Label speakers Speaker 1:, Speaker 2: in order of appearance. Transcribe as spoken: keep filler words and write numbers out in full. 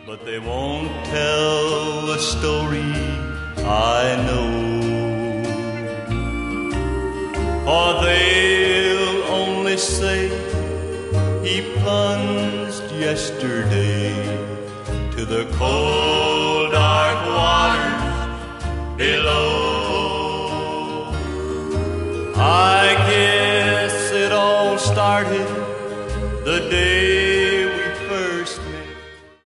Speaker 1: but they won't tell the story I know. For they'll only say he plunged yesterday to the cold dark waters below. I guess it all started the day